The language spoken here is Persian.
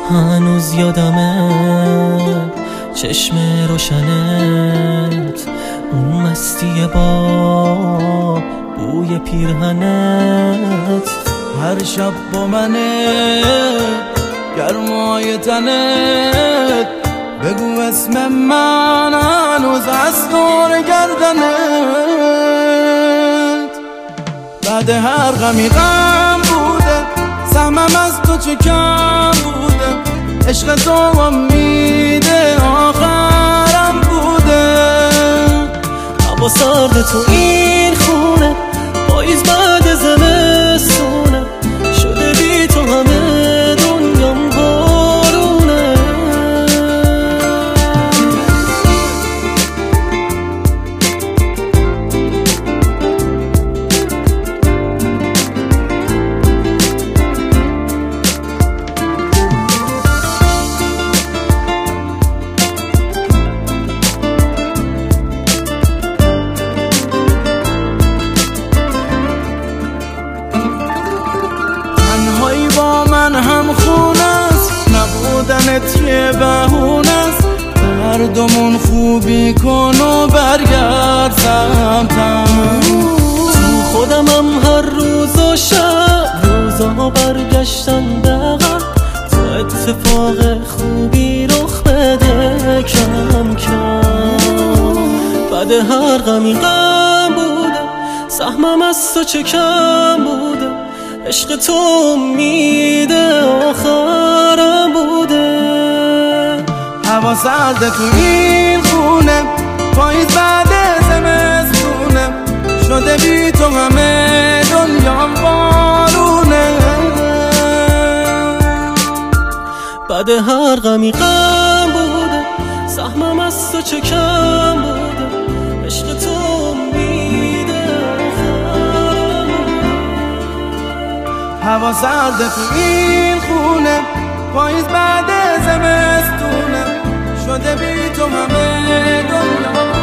هنوز یادمه چشم روشنت، اون مستی با بوی پیرهنت، هر شب با منه گرمای تنت، بگو اسم من هنوز از دور گردنت. بعد هر غمی غم بوده، سهمم از تو چه کم بوده، عشق تو امید آخرم بوده. هوا سرد تو این خونه، پاییز بعد زمستونه، شده بی تو همه دنیام بارونه. با من هم خونه است، نبودنت یه بهونه است. هردومون خوبی کن و برگرد سمتم. تو خودمم هر روز و شب، روزا برگشتن دقیق، تو اتفاق خوبی رخ بده کم کم. بعد هر غمی غم بوده، سهمم از تو چه کم بوده، عشق تو امید آخرم بوده. هوا سرد تو این خونه، پاییز بعد زمستونه، شده بی تو همه دنیام بارونه. بعد هر غمی غم بوده، سهمم از تو چه کم بوده، عشق تو امید آخرم بوده. هوا سرد تو این خونه، پاییز بعد زمستونه، شده بی تو همه دنیا